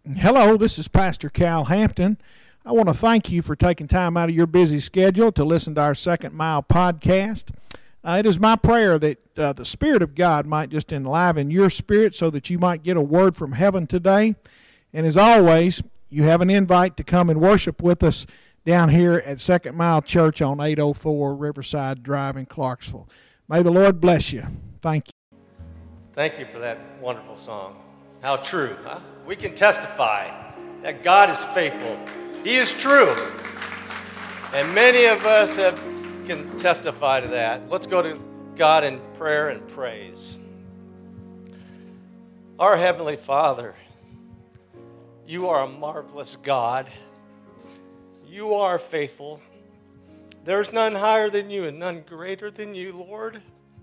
Hello, this is Pastor Cal Hampton. I want to thank you for taking time out of your busy schedule to listen to our Second Mile podcast. It is my prayer that the Spirit of God might just enliven your spirit so that you might get a word from heaven today. And as always, you have an invite to come and worship with us down here at Second Mile Church on 804 Riverside Drive in Clarksville. May the Lord bless you. Thank you. Thank you for that wonderful song. How true, huh? We can testify that God is faithful. He is true. And many of us can testify to that. Let's go to God in prayer and praise. Our Heavenly Father, you are a marvelous God. You are faithful. There's none higher than you and none greater than you, Lord.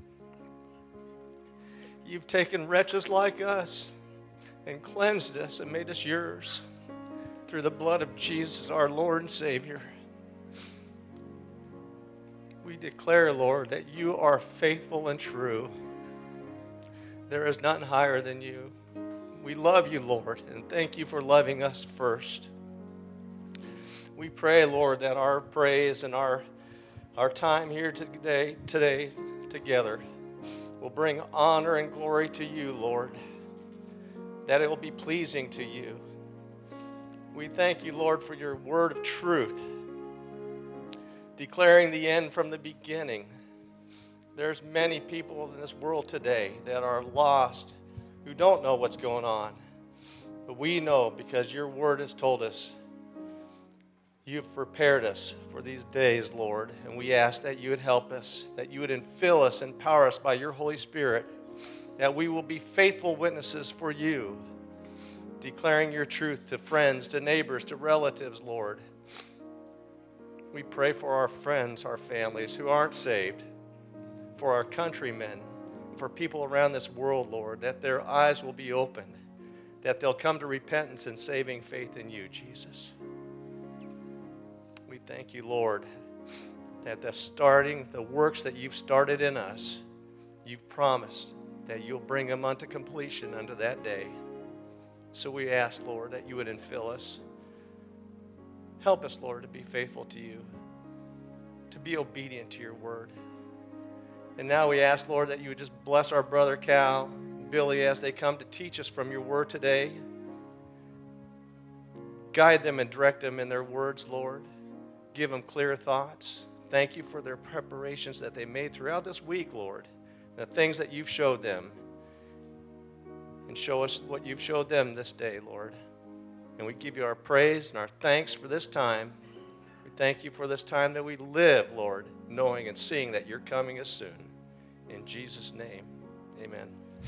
You've taken wretches like us and cleansed us and made us yours through the blood of Jesus, our Lord and Savior. We declare, Lord, that you are faithful and true. There is none higher than you. We love you, Lord, and thank you for loving us first. We pray, Lord, that our praise and our time here today together will bring honor and glory to you, Lord, that it will be pleasing to you. We thank you, Lord, for your word of truth, declaring the end from the beginning. There's many people in this world today that are lost, who don't know what's going on. But we know, because your word has told us, you've prepared us for these days, Lord, and we ask that you would help us, that you would infill us, empower us by your Holy Spirit, that we will be faithful witnesses for you, declaring your truth to friends, to neighbors, to relatives, Lord. We pray for our friends, our families who aren't saved, for our countrymen, for people around this world, Lord, that their eyes will be opened, that they'll come to repentance and saving faith in you, Jesus. We thank you, Lord, that the works that you've started in us, you've promised that you'll bring them unto completion unto that day. So we ask, Lord, that you would infill us. Help us, Lord, to be faithful to you, to be obedient to your word. And now we ask, Lord, that you would just bless our brother Cal, Billy, as they come to teach us from your word today. Guide them and direct them in their words, Lord. Give them clear thoughts. Thank you for their preparations that they made throughout this week, Lord. The things that you've showed them. And show us what you've showed them this day, Lord. And we give you our praise and our thanks for this time. We thank you for this time that we live, Lord, knowing and seeing that you're coming as soon. In Jesus' name, amen.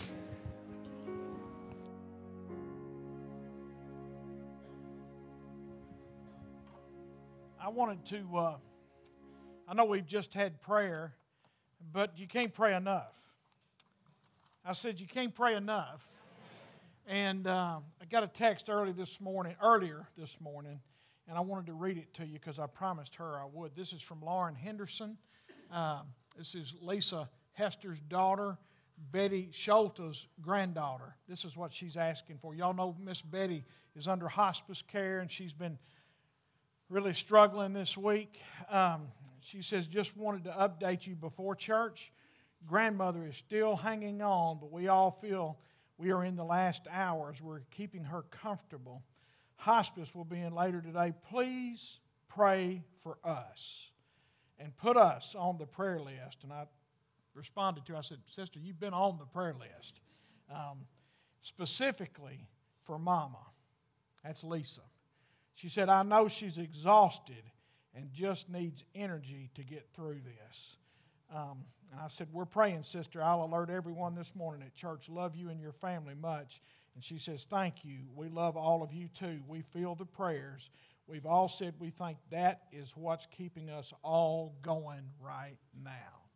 I wanted to, I know we've just had prayer, but you can't pray enough. I said you can't pray enough. And I got a text earlier this morning, and I wanted to read it to you because I promised her I would. This is from Lauren Henderson. This is Lisa Hester's daughter, Betty Schulte's granddaughter. This is what she's asking for. Y'all know Miss Betty is under hospice care, and she's been really struggling this week. She says, just wanted to update you before church. Grandmother is still hanging on, but we all feel we are in the last hours. We're keeping her comfortable. Hospice will be in later today. Please pray for us and put us on the prayer list. And I responded to her. I said, Sister, you've been on the prayer list. Specifically for Mama. That's Lisa. She said, I know she's exhausted and just needs energy to get through this. And I said, we're praying, sister. I'll alert everyone this morning at church. Love you and your family much. And she says, thank you. We love all of you too. We feel the prayers. We've all said we think that is what's keeping us all going right now.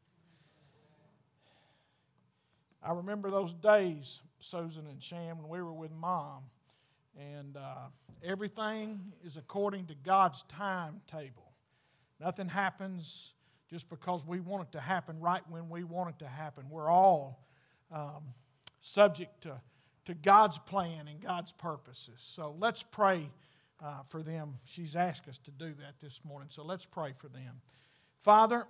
I remember those days, Susan and Shan, when we were with Mom. And everything is according to God's timetable. Nothing happens just because we want it to happen right when we want it to happen. We're all subject to God's plan and God's purposes. So let's pray for them. She's asked us to do that this morning, so let's pray for them. Father,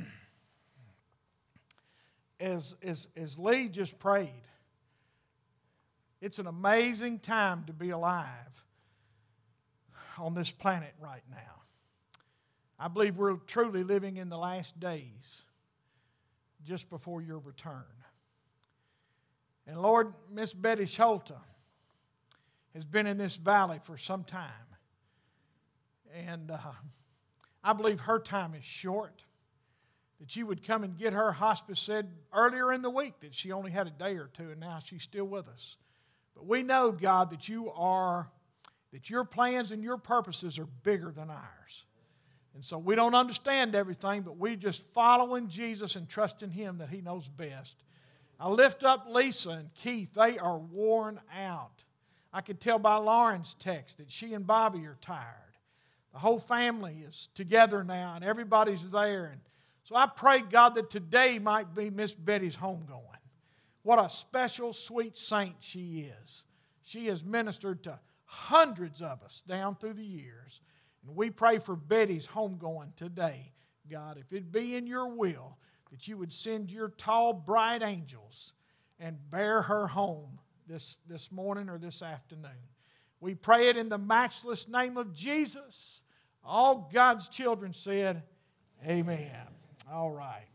as Lee just prayed, it's an amazing time to be alive on this planet right now. I believe we're truly living in the last days just before your return. And Lord, Miss Betty Schulte has been in this valley for some time. And I believe her time is short. That you would come and get her. Hospice said earlier in the week that she only had a day or two, and now she's still with us. But we know, God, that your plans and your purposes are bigger than ours. And so we don't understand everything, but we just following Jesus and trusting Him that He knows best. I lift up Lisa and Keith. They are worn out. I could tell by Lauren's text that she and Bobby are tired. The whole family is together now, and everybody's there. And so I pray, God, that today might be Miss Betty's homegoing. What a special, sweet saint she is. She has ministered to hundreds of us down through the years. And we pray for Betty's homegoing today, God. If it be in your will, that you would send your tall, bright angels and bear her home this morning or this afternoon. We pray it in the matchless name of Jesus. All God's children said, amen. All right.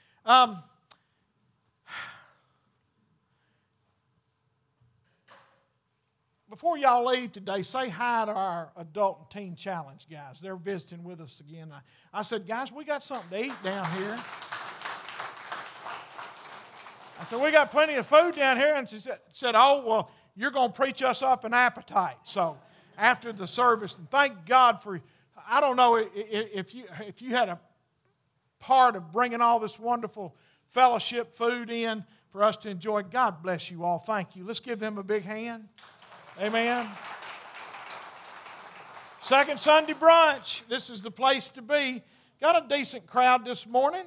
Before y'all leave today, say hi to our Adult and Teen Challenge guys. They're visiting with us again. I said, guys, we got something to eat down here. I said, we got plenty of food down here. And she said, oh, well, you're going to preach us up an appetite. So after the service, and thank God for, I don't know if you had a part of bringing all this wonderful fellowship food in for us to enjoy. God bless you all. Thank you. Let's give them a big hand. Amen. Second Sunday brunch. This is the place to be. Got a decent crowd this morning.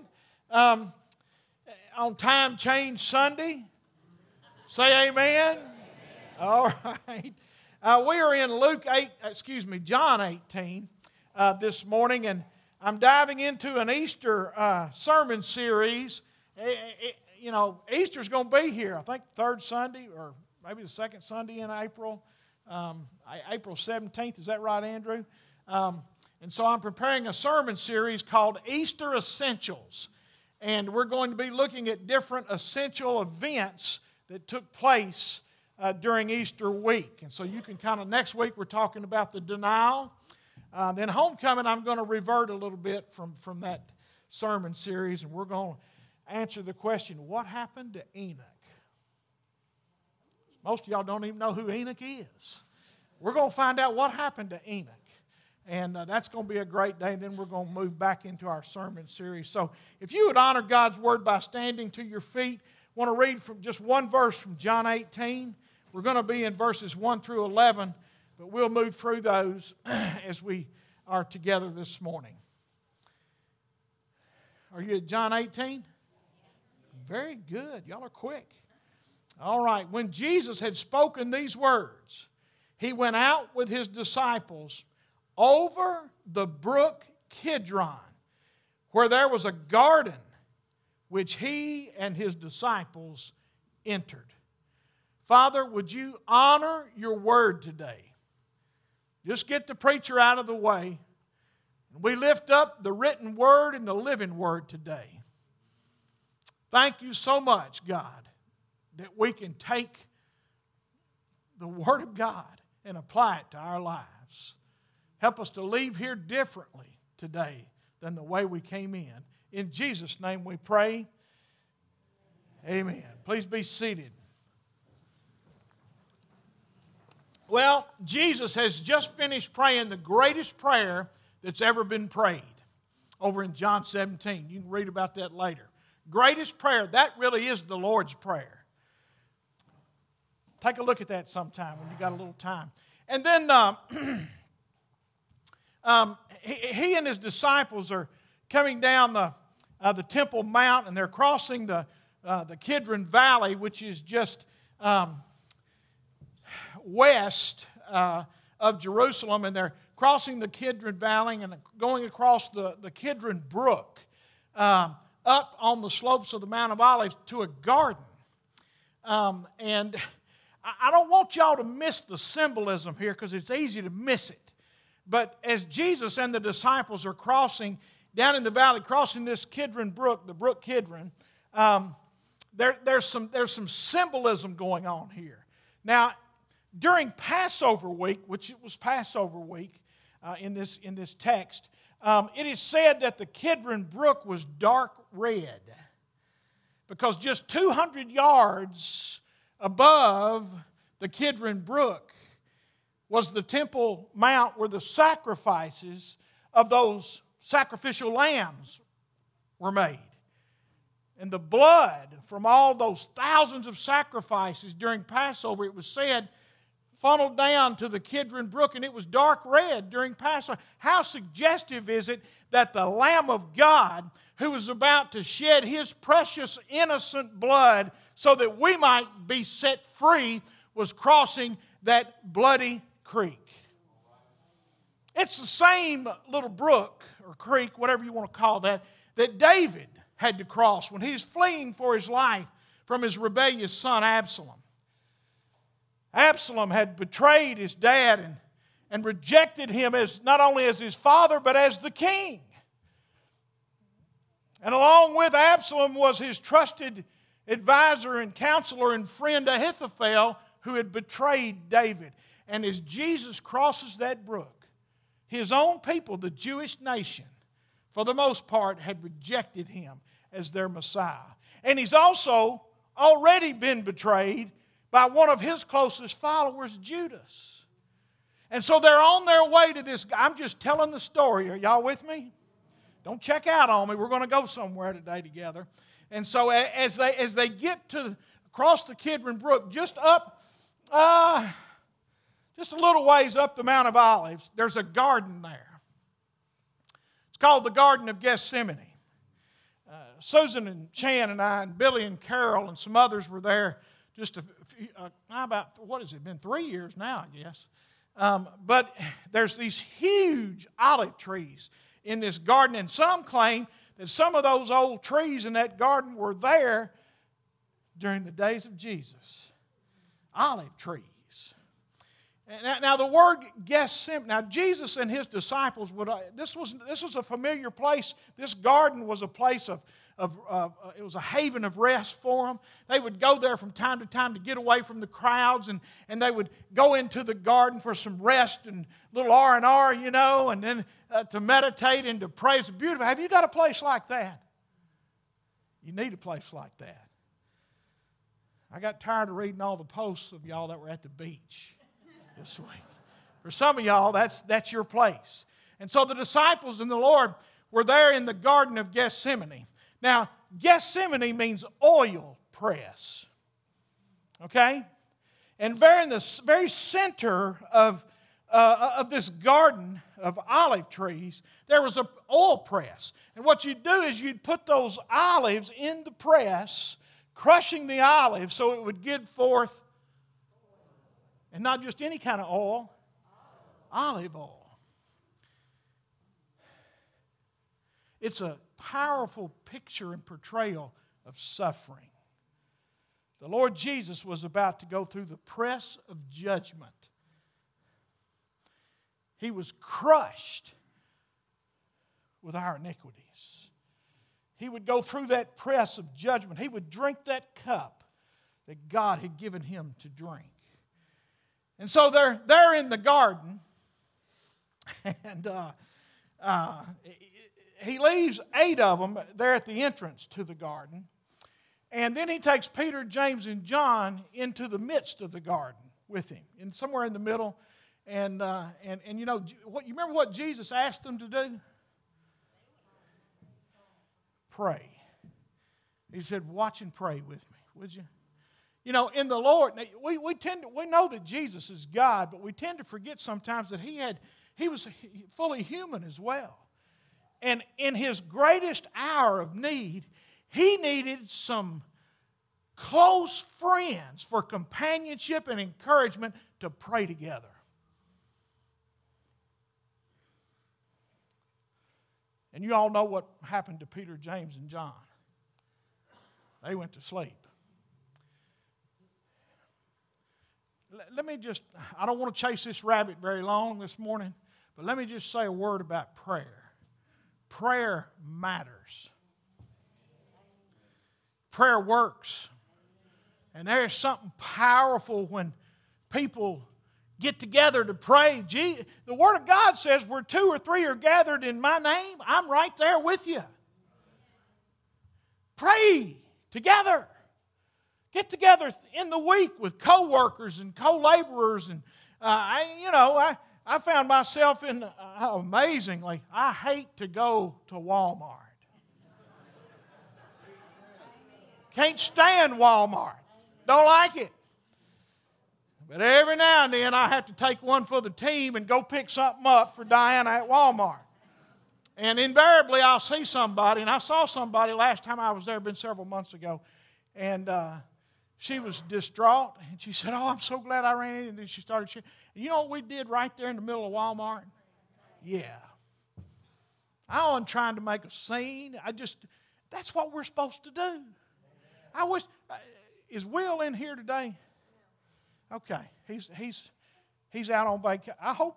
On Time Change Sunday. Say amen. All right. We are in John 18 this morning, and I'm diving into an Easter sermon series. Easter's going to be here. I think third Sunday or maybe the second Sunday in April, April 17th. Is that right, Andrew? And so I'm preparing a sermon series called Easter Essentials. And we're going to be looking at different essential events that took place during Easter week. And so you can next week we're talking about the denial. Then homecoming, I'm going to revert a little bit from that sermon series. And we're going to answer the question, what happened to Enoch? Most of y'all don't even know who Enoch is. We're going to find out what happened to Enoch. And that's going to be a great day. And then we're going to move back into our sermon series. So if you would honor God's word by standing to your feet, I want to read from just one verse from John 18. We're going to be in verses 1 through 11, but we'll move through those as we are together this morning. Are you at John 18? Very good. Y'all are quick. All right. When Jesus had spoken these words, He went out with His disciples over the brook Kidron, where there was a garden which He and His disciples entered. Father, would you honor your word today? Just get the preacher out of the way. We lift up the written word and the living word today. Thank you so much, God, that we can take the Word of God and apply it to our lives. Help us to leave here differently today than the way we came in. In Jesus' name we pray. Amen. Please be seated. Well, Jesus has just finished praying the greatest prayer that's ever been prayed over in John 17. You can read about that later. Greatest prayer, that really is the Lord's Prayer. Take a look at that sometime when you got a little time. And then he and his disciples are coming down the Temple Mount, and they're crossing the Kidron Valley, which is just west of Jerusalem, and they're crossing the Kidron Valley and going across the Kidron Brook up on the slopes of the Mount of Olives to a garden. And I don't want y'all to miss the symbolism here because it's easy to miss it. But as Jesus and the disciples are crossing down in the valley, crossing this Kidron Brook, the Brook Kidron, there's some symbolism going on here. Now, during Passover week, which it was Passover week in this text, it is said that the Kidron Brook was dark red because just 200 yards above the Kidron Brook was the Temple Mount where the sacrifices of those sacrificial lambs were made. And the blood from all those thousands of sacrifices during Passover, it was said, funneled down to the Kidron Brook, and it was dark red during Passover. How suggestive is it that the Lamb of God, who was about to shed His precious innocent blood so that we might be set free, was crossing that bloody creek. It's the same little brook or creek, whatever you want to call that David had to cross when he was fleeing for his life from his rebellious son Absalom. Absalom had betrayed his dad and rejected him as not only as his father but as the king. And along with Absalom was his trusted advisor and counselor and friend Ahithophel, who had betrayed David. And as Jesus crosses that brook, his own people, the Jewish nation, for the most part, had rejected him as their Messiah. And he's also already been betrayed by one of his closest followers, Judas. And so they're on their way to this. I'm just telling the story. Are y'all with me? Don't check out on me. We're going to go somewhere today together. And so as they get to across the Kidron Brook, just up, just a little ways up the Mount of Olives, there's a garden there. It's called the Garden of Gethsemane. Susan and Chan and I and Billy and Carol and some others were there just been 3 years now, I guess. But there's these huge olive trees in this garden, and some claim that some of those old trees in that garden were there during the days of Jesus. Olive trees. Now the word Gethsemane, now Jesus and His disciples this was a familiar place. This garden was a place it was a haven of rest for them. They would go there from time to time to get away from the crowds, and they would go into the garden for some rest and a little R&R, and then to meditate and to pray. It's beautiful. Have you got a place like that? You need a place like that. I got tired of reading all the posts of y'all that were at the beach this week. For some of y'all, that's your place. And so the disciples and the Lord were there in the Garden of Gethsemane. Now, Gethsemane means oil press. Okay? And there in the very center of this garden of olive trees, there was an oil press. And what you'd do is you'd put those olives in the press, crushing the olives so it would give forth, and not just any kind of oil, olive oil. It's a powerful picture and portrayal of suffering. The Lord Jesus was about to go through the press of judgment. He was crushed with our iniquities. He would go through that press of judgment. He would drink that cup that God had given Him to drink. And so they're in the garden, and He leaves 8 of them there at the entrance to the garden. And then He takes Peter, James, and John into the midst of the garden with Him, and somewhere in the middle. And you remember what Jesus asked them to do? Pray. He said, watch and pray with me, would you? In the Lord, we know that Jesus is God, but we tend to forget sometimes that He was fully human as well. And in His greatest hour of need, He needed some close friends for companionship and encouragement to pray together. And you all know what happened to Peter, James, and John. They went to sleep. Let me just, I don't want to chase this rabbit very long this morning, but let me just say a word about prayer. Prayer matters. Prayer works. And there is something powerful when people get together to pray. The Word of God says where 2 or 3 are gathered in my name, I'm right there with you. Pray together. Get together in the week with co-workers and co-laborers. And, I found myself in, amazingly, I hate to go to Walmart. Can't stand Walmart. Don't like it. But every now and then I have to take one for the team and go pick something up for Diana at Walmart. And invariably I'll see somebody, and I saw somebody last time I was there, been several months ago, and she was distraught, and she said, "Oh, I'm so glad I ran in." And then she started sharing. You know what we did right there in the middle of Walmart? Yeah. I wasn't trying to make a scene. That's what we're supposed to do. I wish, is Will in here today? Okay, he's out on vacation. I hope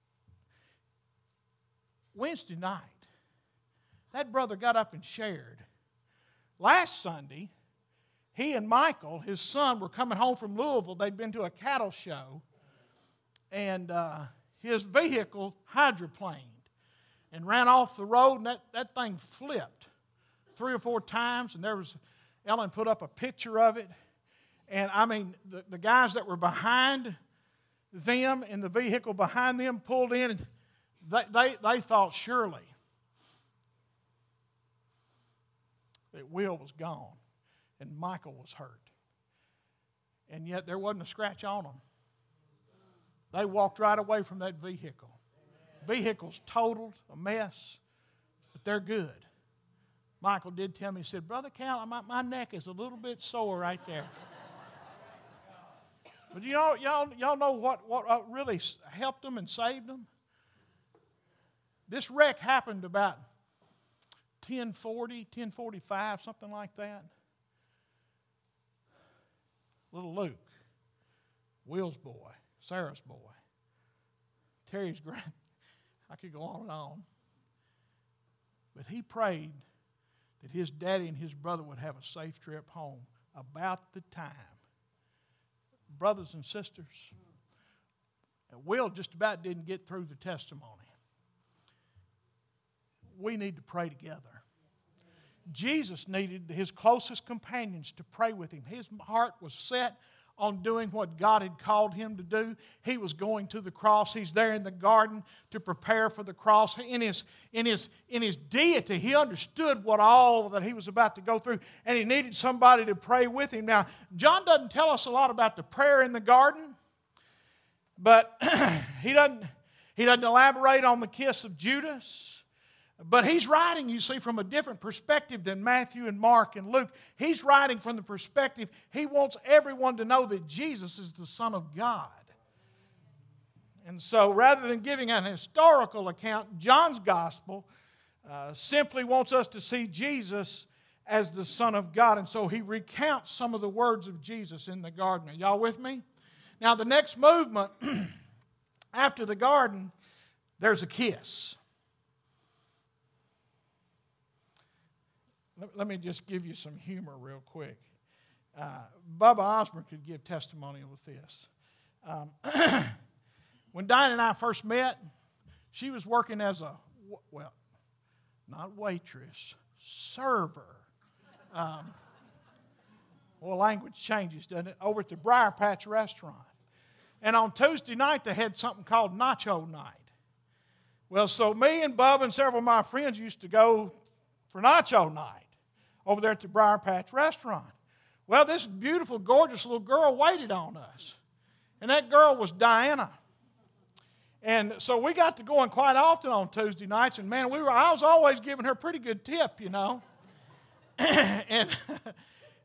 Wednesday night, that brother got up and shared. Last Sunday, he and Michael, his son, were coming home from Louisville. They'd been to a cattle show, and his vehicle hydroplaned and ran off the road, and that thing flipped 3 or 4 times, and Ellen put up a picture of it. And I mean, the guys that were behind them in the vehicle behind them pulled in, and they thought surely that Will was gone and Michael was hurt. And yet there wasn't a scratch on them. They walked right away from that vehicle. Vehicle's totaled, a mess, but they're good. Michael did tell me, he said, "Brother Cal, my neck is a little bit sore right there." But y'all know what really helped them and saved them? This wreck happened about 10:40, 10:45, something like that. Little Luke, Will's boy, Sarah's boy, Terry's grand. I could go on and on. But he prayed that his daddy and his brother would have a safe trip home about the time. Brothers and sisters, Will just about didn't get through the testimony. We need to pray together. Jesus needed his closest companions to pray with him. His heart was set on doing what God had called him to do. He was going to the cross. He's there in the garden to prepare for the cross. In his deity, he understood what all that he was about to go through, and he needed somebody to pray with him. Now, John doesn't tell us a lot about the prayer in the garden, but he doesn't elaborate on the kiss of Judas. But he's writing, you see, from a different perspective than Matthew and Mark and Luke. He's writing from the perspective, he wants everyone to know that Jesus is the Son of God. And so rather than giving an historical account, John's gospel simply wants us to see Jesus as the Son of God. And so he recounts some of the words of Jesus in the garden. Are y'all with me? Now the next movement after the garden, there's a kiss. Let me just give you some humor real quick. Bubba Osborne could give testimony with this. When Diane and I first met, she was working as a, not waitress, server. Language changes, doesn't it? Over at the Briar Patch restaurant. And on Tuesday night, they had something called Nacho Night. Well, so me and Bubba and several of my friends used to go for Nacho Night over there at the Briar Patch restaurant. Well, this beautiful, gorgeous little girl waited on us. And that girl was Diana. And so we got to going quite often on Tuesday nights. And man, I was always giving her a pretty good tip, you know.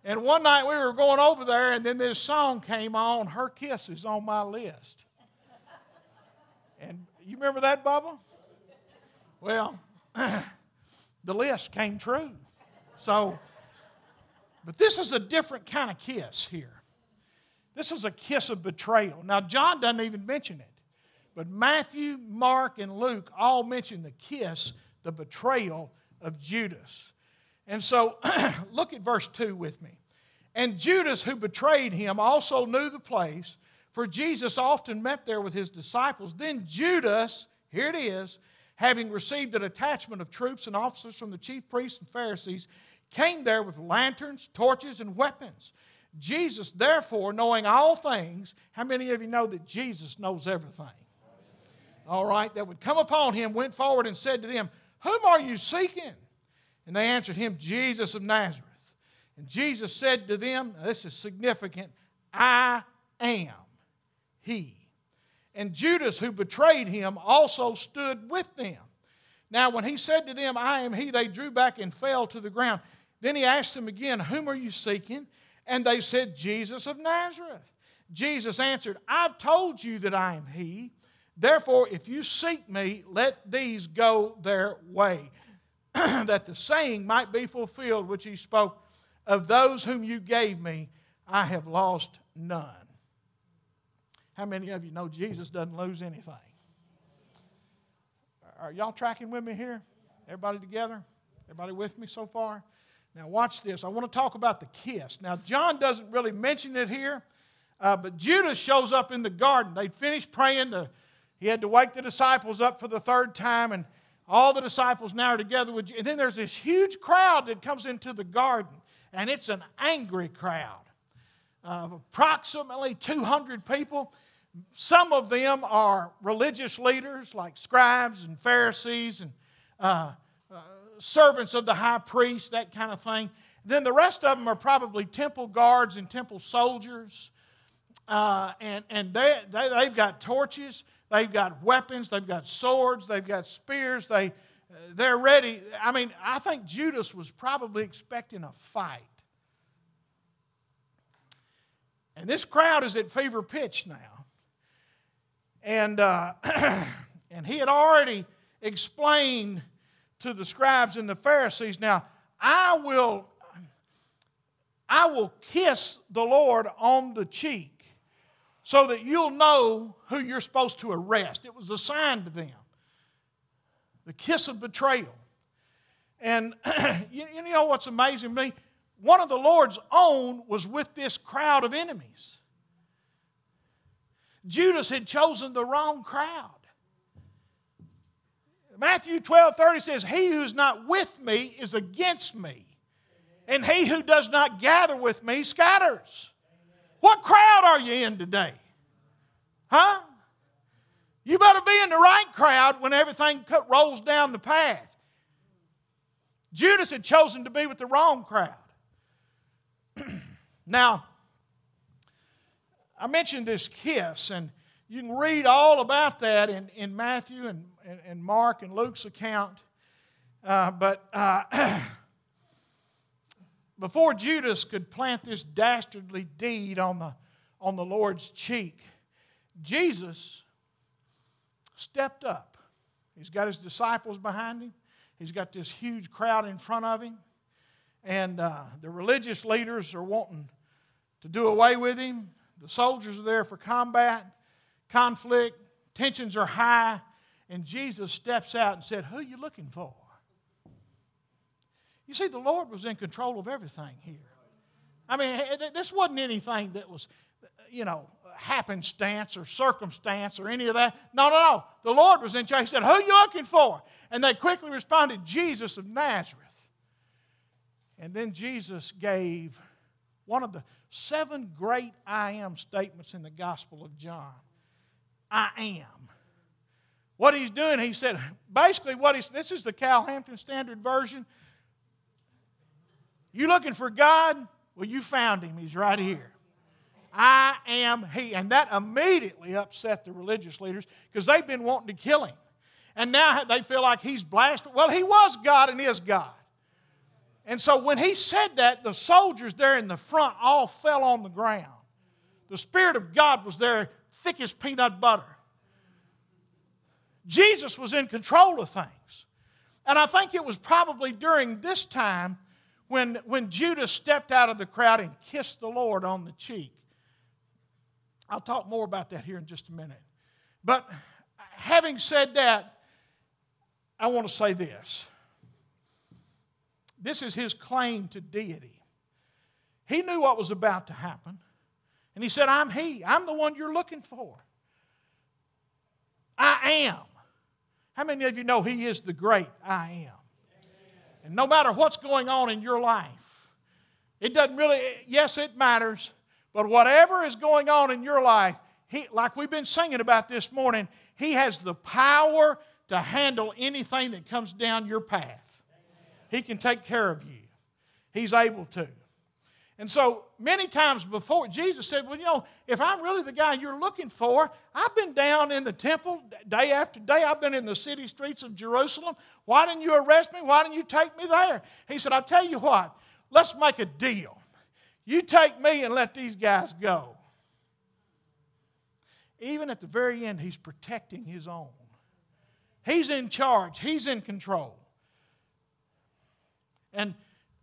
And one night we were going over there, and then this song came on, Her Kiss Is on My List. And you remember that, Bubba? Well, the list came true. So, but this is a different kind of kiss here. This is a kiss of betrayal. Now, John doesn't even mention it. But Matthew, Mark, and Luke all mention the kiss, the betrayal of Judas. And so, look at verse 2 with me. And Judas, who betrayed him, also knew the place, for Jesus often met there with his disciples. Then Judas, here it is, having received a detachment of troops and officers from the chief priests and Pharisees, came there with lanterns, torches, and weapons. Jesus, therefore, knowing all things, how many of you know that Jesus knows everything? All right, that would come upon him, went forward and said to them, Whom are you seeking? And they answered him, Jesus of Nazareth. And Jesus said to them, this is significant, I am he. And Judas, who betrayed him, also stood with them. Now, when he said to them, I am he, they drew back and fell to the ground. Then he asked them again, Whom are you seeking? And they said, Jesus of Nazareth. Jesus answered, I've told you that I am he. Therefore, if you seek me, let these go their way, that the saying might be fulfilled which he spoke, of those whom you gave me, I have lost none. How many of you know Jesus doesn't lose anything? Are y'all tracking with me here? Everybody together? Everybody with me so far? Now watch this. I want to talk about the kiss. Now John doesn't really mention it here, but Judas shows up in the garden. They'd finished praying. He had to wake the disciples up for the third time, and all the disciples now are together with you. And then there's this huge crowd that comes into the garden, and it's an angry crowd of approximately 200 people. Some of them are religious leaders like scribes and Pharisees and servants of the high priest, that kind of thing. Then the rest of them are probably temple guards and temple soldiers. And they've got torches, they've got weapons, they've got swords, they've got spears. They're ready. I mean, I think Judas was probably expecting a fight. And this crowd is at fever pitch now. And and he had already explained to the scribes and the Pharisees, now, I will kiss the Lord on the cheek so that you'll know who you're supposed to arrest. It was a sign to them. The kiss of betrayal. And you know what's amazing to me? One of the Lord's own was with this crowd of enemies. Judas had chosen the wrong crowd. Matthew 12:30 says, He who is not with me is against me, and he who does not gather with me scatters. What crowd are you in today? Huh? You better be in the right crowd when everything rolls down the path. Judas had chosen to be with the wrong crowd. Now, I mentioned this kiss, and you can read all about that in Matthew and Mark and Luke's account. But before Judas could plant this dastardly deed on the Lord's cheek, Jesus stepped up. He's got his disciples behind him. He's got this huge crowd in front of him. And the religious leaders are wanting to do away with him. The soldiers are there for combat, conflict, tensions are high. And Jesus steps out and said, Who are you looking for? You see, the Lord was in control of everything here. I mean, this wasn't anything that was, happenstance or circumstance or any of that. No. The Lord was in charge. He said, Who are you looking for? And they quickly responded, Jesus of Nazareth. And then Jesus gave one of the 7 great I am statements in the Gospel of John. I am. What he's doing, he said, basically this is the Cal Hampton Standard Version. You looking for God? Well, you found him. He's right here. I am he. And that immediately upset the religious leaders because they've been wanting to kill him. And now they feel like he's blasphemous. Well, he was God and is God. And so when he said that, the soldiers there in the front all fell on the ground. The Spirit of God was there, thick as peanut butter. Jesus was in control of things. And I think it was probably during this time when Judas stepped out of the crowd and kissed the Lord on the cheek. I'll talk more about that here in just a minute. But having said that, I want to say this. This is his claim to deity. He knew what was about to happen. And he said, I'm he. I'm the one you're looking for. I am. How many of you know he is the great I am? And no matter what's going on in your life, it doesn't really, yes, it matters, but whatever is going on in your life, he, like we've been singing about this morning, he has the power to handle anything that comes down your path. He can take care of you. He's able to. And so many times before, Jesus said, well, you know, if I'm really the guy you're looking for, I've been down in the temple day after day. I've been in the city streets of Jerusalem. Why didn't you arrest me? Why didn't you take me there? He said, I'll tell you what, let's make a deal. You take me and let these guys go. Even at the very end, he's protecting his own. He's in charge. He's in control. And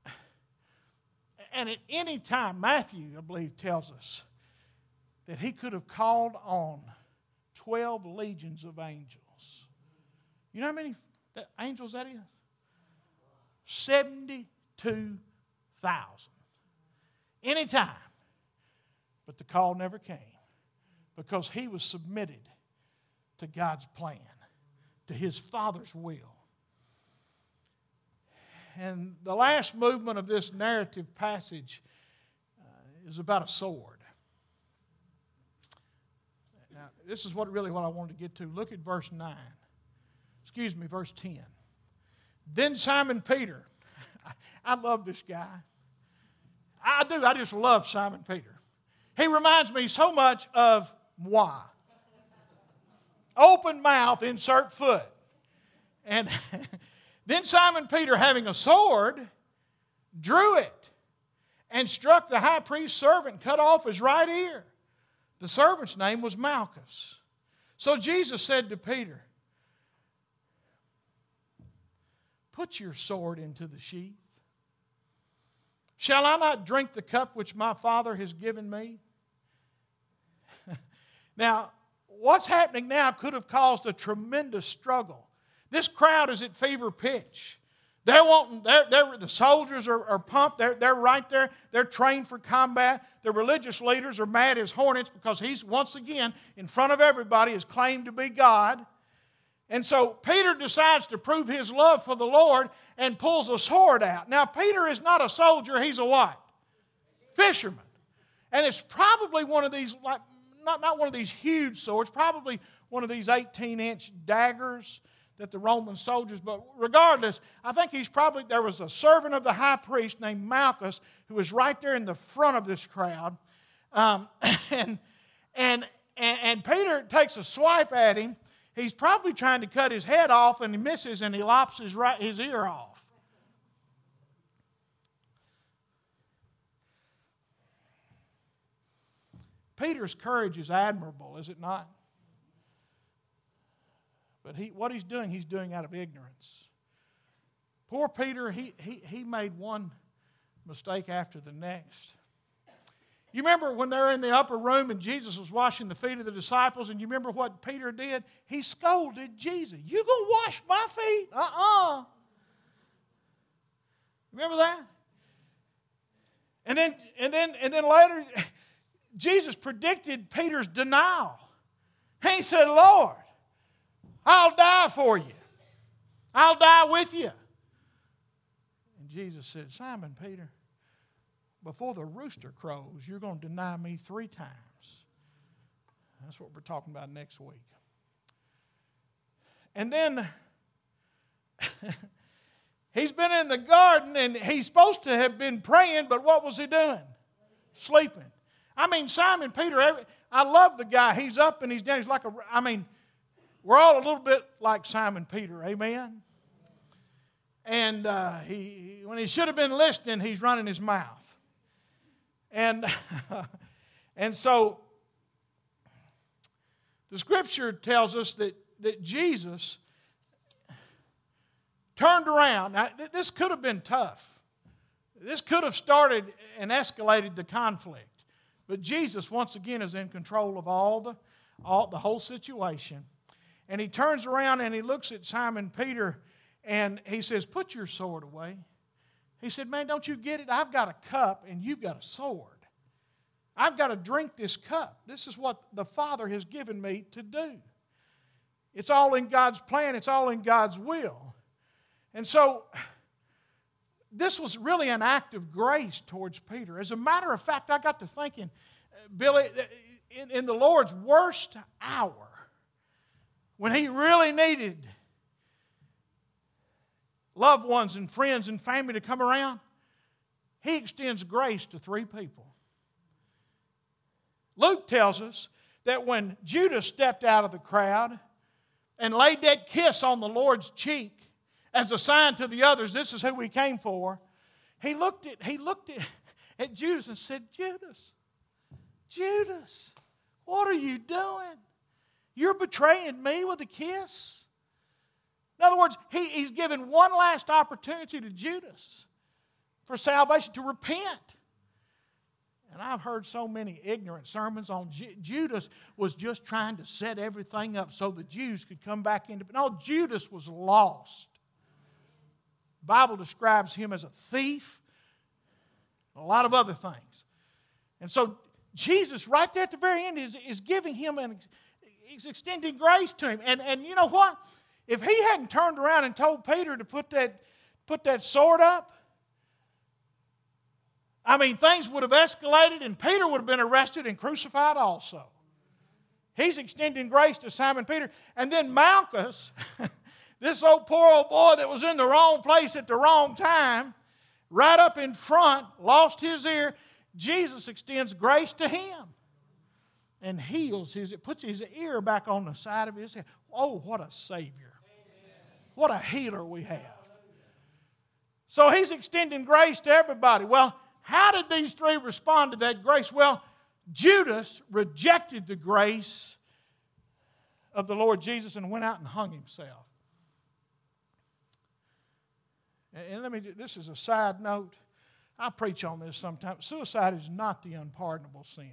at any time, Matthew, I believe, tells us that he could have called on 12 legions of angels. You know how many angels that is? 72,000. Anytime. But the call never came because he was submitted to God's plan, to his Father's will. And the last movement of this narrative passage is about a sword. Now, this is what I wanted to get to. Look at verse 9. Verse 10. Then Simon Peter. I love this guy. I do. I just love Simon Peter. He reminds me so much of moi. Open mouth, insert foot. And then Simon Peter, having a sword, drew it and struck the high priest's servant and cut off his right ear. The servant's name was Malchus. So Jesus said to Peter, put your sword into the sheath. Shall I not drink the cup which my Father has given me? Now, what's happening now could have caused a tremendous struggle. This crowd is at fever pitch. The soldiers are pumped. They're right there. They're trained for combat. The religious leaders are mad as hornets because he's, once again, in front of everybody, is claimed to be God. And so Peter decides to prove his love for the Lord and pulls a sword out. Now, Peter is not a soldier. He's a what? Fisherman. And it's probably one of these, like not one of these huge swords, probably one of these 18-inch daggers that the Roman soldiers, but regardless, I think there was a servant of the high priest named Malchus who was right there in the front of this crowd. And Peter takes a swipe at him. He's probably trying to cut his head off, and he misses, and he lops his ear off. Peter's courage is admirable, is it not? But what he's doing out of ignorance. Poor Peter, he made one mistake after the next. You remember when they were in the upper room and Jesus was washing the feet of the disciples, and you remember what Peter did? He scolded Jesus. You gonna wash my feet? Remember that? And then later, Jesus predicted Peter's denial. And he said, Lord, I'll die for you. I'll die with you. And Jesus said, Simon Peter, before the rooster crows, you're going to deny me 3 times. That's what we're talking about next week. And then he's been in the garden, and he's supposed to have been praying, but what was he doing? Sleeping. I mean, Simon Peter, I love the guy. He's up and he's down. He's like we're all a little bit like Simon Peter, amen? And when he should have been listening, he's running his mouth. And, and so the Scripture tells us that Jesus turned around. Now, this could have been tough. This could have started and escalated the conflict. But Jesus, once again, is in control of the whole situation. And he turns around and he looks at Simon Peter and he says, "Put your sword away." He said, "Man, don't you get it? I've got a cup and you've got a sword. I've got to drink this cup. This is what the Father has given me to do. It's all in God's plan. It's all in God's will." And so this was really an act of grace towards Peter. As a matter of fact, I got to thinking, Billy, in the Lord's worst hour, when he really needed loved ones and friends and family to come around, he extends grace to 3 people. Luke tells us that when Judas stepped out of the crowd and laid that kiss on the Lord's cheek as a sign to the others, this is who we came for, he looked at Judas and said, Judas, what are you doing? You're betraying me with a kiss? In other words, he's given one last opportunity to Judas for salvation, to repent. And I've heard so many ignorant sermons on Judas was just trying to set everything up so the Jews could come back into. No, Judas was lost. The Bible describes him as a thief, a lot of other things. And so Jesus, right there at the very end, is giving him he's extending grace to him. And you know what? If he hadn't turned around and told Peter to put that sword up, I mean, things would have escalated and Peter would have been arrested and crucified also. He's extending grace to Simon Peter. And then Malchus, this poor old boy that was in the wrong place at the wrong time, right up in front, lost his ear. Jesus extends grace to him and heals puts his ear back on the side of his head. Oh, what a Savior. What a healer we have. So he's extending grace to everybody. Well, how did these 3 respond to that grace? Well, Judas rejected the grace of the Lord Jesus and went out and hung himself. And this is a side note. I preach on this sometimes. Suicide is not the unpardonable sin.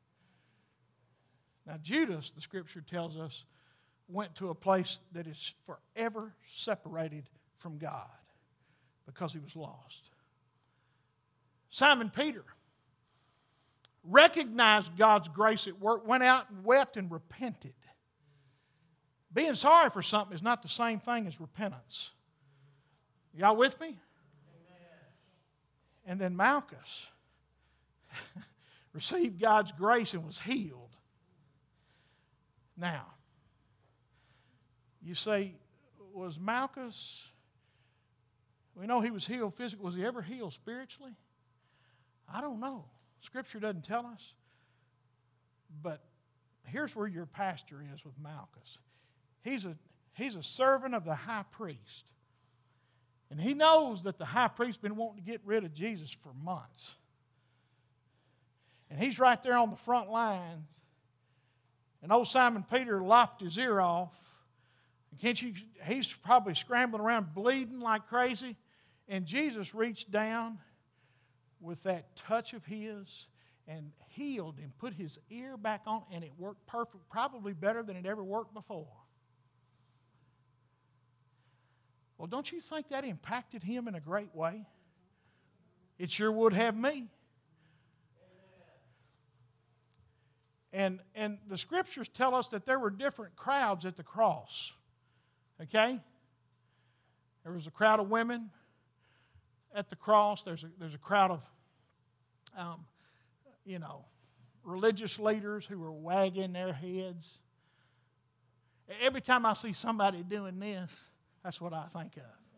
Now, Judas, the Scripture tells us, went to a place that is forever separated from God because he was lost. Simon Peter recognized God's grace at work, went out and wept and repented. Being sorry for something is not the same thing as repentance. Y'all with me? Amen. And then Malchus received God's grace and was healed. Now, you say, was Malchus, we know he was healed physically, was he ever healed spiritually? I don't know. Scripture doesn't tell us. But here's where your pastor is with Malchus. He's a servant of the high priest. And he knows that the high priest has been wanting to get rid of Jesus for months. And he's right there on the front lines. And old Simon Peter lopped his ear off. He's probably scrambling around bleeding like crazy. And Jesus reached down with that touch of his and healed him, put his ear back on, and it worked perfect, probably better than it ever worked before. Well, don't you think that impacted him in a great way? It sure would have me. And the Scriptures tell us that there were different crowds at the cross. Okay? There was a crowd of women at the cross. There's a crowd of, religious leaders who were wagging their heads. Every time I see somebody doing this, that's what I think of.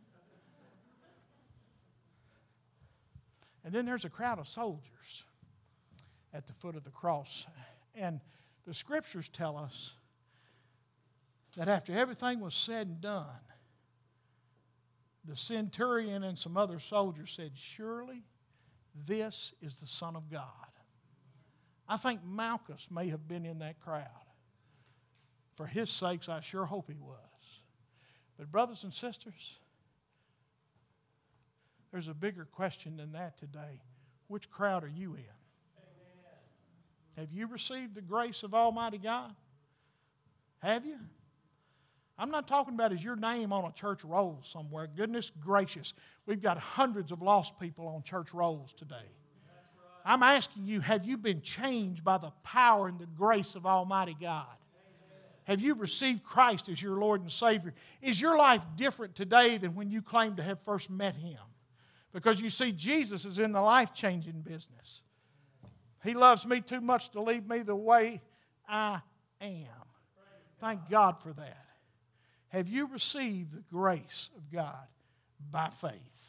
And then there's a crowd of soldiers at the foot of the cross. And the Scriptures tell us that after everything was said and done, the centurion and some other soldiers said, "Surely this is the Son of God." I think Malchus may have been in that crowd. For his sakes, I sure hope he was. But brothers and sisters, there's a bigger question than that today. Which crowd are you in? Amen. Have you received the grace of Almighty God? Have you? I'm not talking about is your name on a church roll somewhere. Goodness gracious, we've got hundreds of lost people on church rolls today. I'm asking you, have you been changed by the power and the grace of Almighty God? Have you received Christ as your Lord and Savior? Is your life different today than when you claimed to have first met Him? Because you see, Jesus is in the life-changing business. He loves me too much to leave me the way I am. Thank God for that. Have you received the grace of God by faith?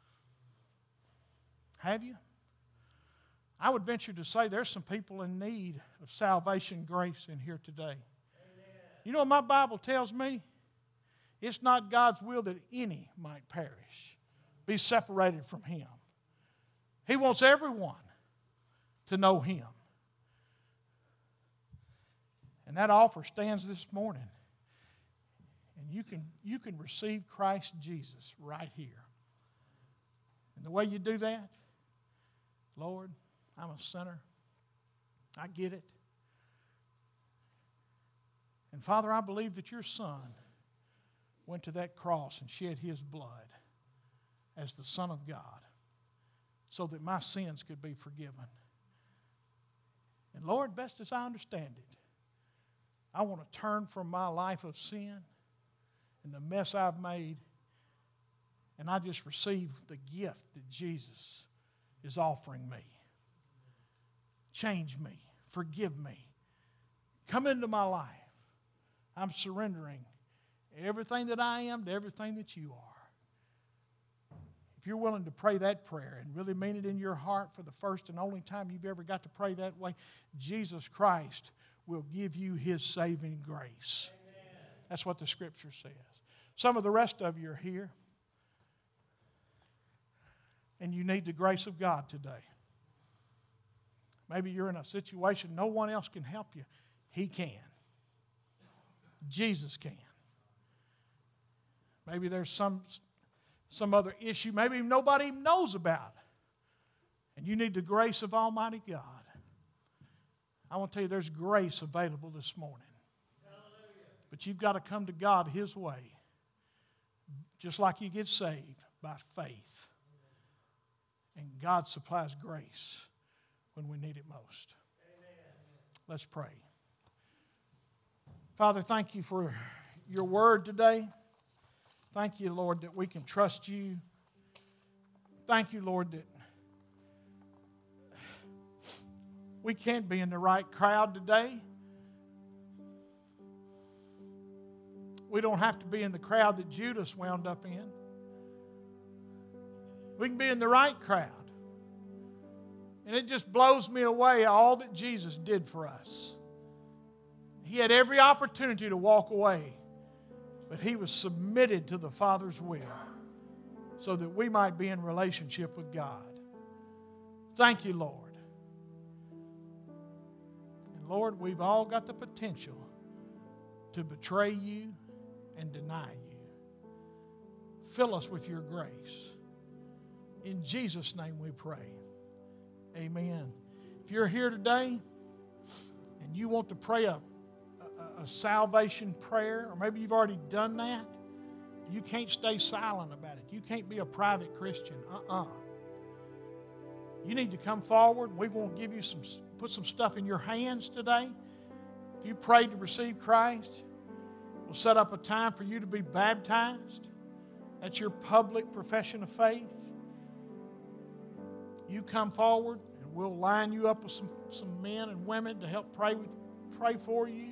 Have you? I would venture to say there's some people in need of salvation grace in here today. You know what my Bible tells me? It's not God's will that any might perish, be separated from Him. He wants everyone to know Him. And that offer stands this morning. And you can receive Christ Jesus right here. And the way you do that, Lord, I'm a sinner. I get it. And Father, I believe that your Son went to that cross and shed His blood as the Son of God so that my sins could be forgiven. And Lord, best as I understand it, I want to turn from my life of sin and the mess I've made, and I just receive the gift that Jesus is offering me. Change me. Forgive me. Come into my life. I'm surrendering everything that I am to everything that you are. If you're willing to pray that prayer and really mean it in your heart for the first and only time you've ever got to pray that way, Jesus Christ will give you His saving grace. Amen. That's what the Scripture says. Some of the rest of you are here, and you need the grace of God today. Maybe you're in a situation no one else can help you. He can. Jesus can. Maybe there's some other issue maybe nobody even knows about, and you need the grace of Almighty God. I want to tell you there's grace available this morning. But you've got to come to God His way, just like you get saved, by faith. And God supplies grace when we need it most. Let's pray. Father, thank you for your word today. Thank you, Lord, that we can trust you. Thank you, Lord, that we can't be in the right crowd today. We don't have to be in the crowd that Judas wound up in. We can be in the right crowd. And it just blows me away all that Jesus did for us. He had every opportunity to walk away, but He was submitted to the Father's will so that we might be in relationship with God. Thank you, Lord. And Lord, we've all got the potential to betray you and deny you. Fill us with your grace. In Jesus' name we pray. Amen. If you're here today and you want to pray a salvation prayer, or maybe you've already done that, you can't stay silent about it. You can't be a private Christian. You need to come forward. We want to give you put some stuff in your hands today. If you prayed to receive Christ, we'll set up a time for you to be baptized. That's your public profession of faith. You come forward, and we'll line you up with some men and women to help pray for you.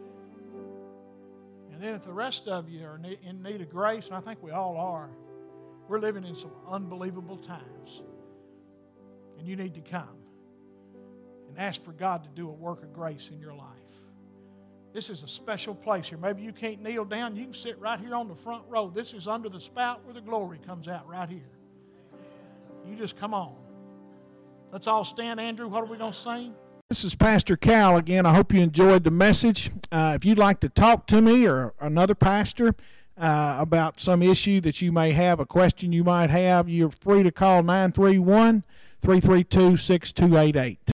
And then if the rest of you are in need of grace, and I think we all are, we're living in some unbelievable times. And you need to come and ask for God to do a work of grace in your life. This is a special place here. Maybe you can't kneel down. You can sit right here on the front row. This is under the spout where the glory comes out right here. You just come on. Let's all stand. Andrew, what are we going to sing? This is Pastor Cal again. I hope you enjoyed the message. If you'd like to talk to me or another pastor about some issue that you may have, a question you might have, you're free to call 931-332-6288.